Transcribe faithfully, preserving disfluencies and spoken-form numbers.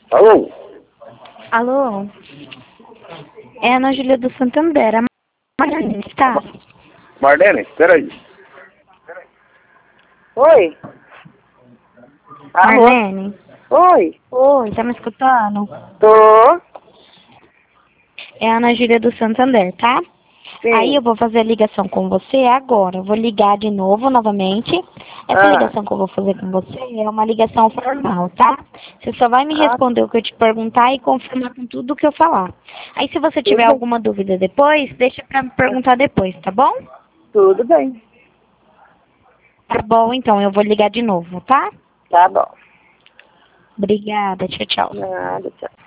Alô? Alô? É a Ana Júlia do Santander. A Marlene está? Marlene, peraí. Oi? Alô? Marlene? Oi? Oi, tá me escutando? Tô? É a Ana Júlia do Santander, tá? Sim. Aí eu vou fazer a ligação com você agora. Eu vou ligar de novo, novamente. Essa Ah. ligação que eu vou fazer com você é uma ligação formal, tá? Você só vai me Ah. responder o que eu te perguntar e confirmar com tudo o que eu falar. Aí se você tiver Tudo bem. alguma dúvida depois, deixa pra me perguntar depois, tá bom? Tudo bem. Tá bom, então. Eu vou ligar de novo, tá? Tá bom. Obrigada. Tchau, tchau. Nada, tchau.